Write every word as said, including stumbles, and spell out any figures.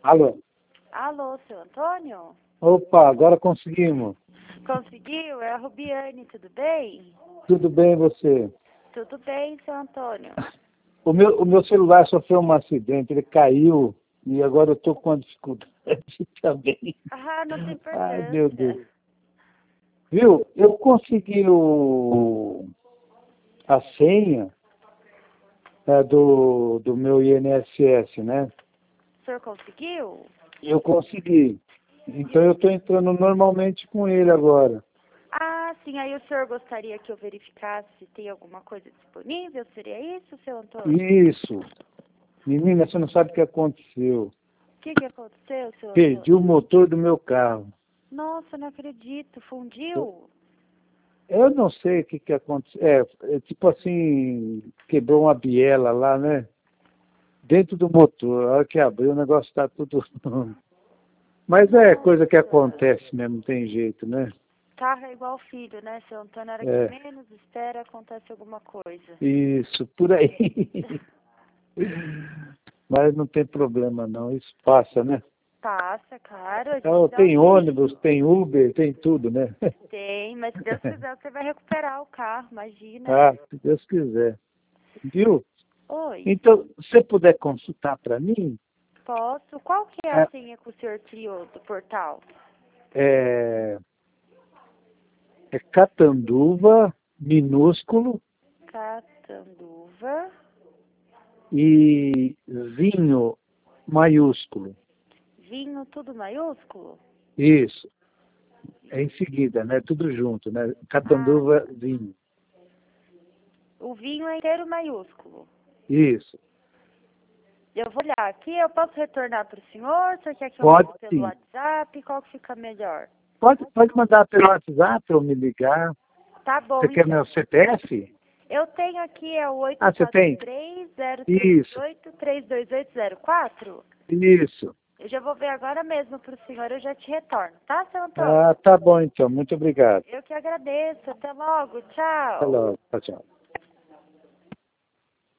Alô? Alô, seu Antônio? Opa, agora conseguimos. Conseguiu? É a Rubiane, tudo bem? Tudo bem você? Tudo bem, seu Antônio. O meu, o meu celular sofreu um acidente, ele caiu e agora eu estou com uma dificuldade também. Ah, não tem Ai, meu importância. Deus. Viu? Eu consegui o, a senha é, do, do meu I N S S, né? O senhor conseguiu? Eu consegui. Então eu estou entrando normalmente com ele agora. Ah, sim, aí o senhor gostaria que eu verificasse se tem alguma coisa disponível? Seria isso, seu Antônio? Isso. Menina, você não sabe o que aconteceu. O que, que aconteceu, seu Perdi Antônio? o motor do meu carro. Nossa, não acredito. Fundiu? Eu não sei o que, que aconteceu. É, é tipo assim, quebrou uma biela lá, né? Dentro do motor. A hora que abriu, o negócio está tudo. Mas é coisa que Nossa. acontece mesmo, não tem jeito, né? Carro é igual filho, né, seu Antônio? Na hora que É, menos espera, acontece alguma coisa. isso, por aí. Mas não tem problema não, isso passa, né? Passa, claro, a gente Então, dá um tem ônibus, jeitinho. tem Uber, tem tudo, né? Tem, mas se Deus quiser, você vai recuperar o carro, imagina. Ah, se Deus quiser. Viu? Oi, Então, se você puder consultar para mim, posso? Qual que é a é, senha que o senhor criou do portal? é, é Catanduva, minúsculo, Catanduva, e vinho, maiúsculo. vinho tudo maiúsculo? Isso, é em seguida, né? Tudo junto, né? Ah, Catanduva, vinho. o vinho é inteiro maiúsculo. Isso. Eu vou olhar aqui, eu posso retornar para o senhor? O senhor quer que eu Pode mande pelo sim. WhatsApp? Qual que fica melhor? Pode, pode mandar pelo WhatsApp ou me ligar. Tá Você bom, quer então. meu C P F? Eu tenho aqui, é o oito Ah, você quatro tem? três, zero três Isso, oito, três dois oito zero quatro. isso. Eu já vou ver agora mesmo para o senhor, eu já te retorno, tá, seu Antônio? Ah, tá bom então. Muito obrigado. Eu que agradeço. Até logo. Até Tchau. logo. Tchau, tchau.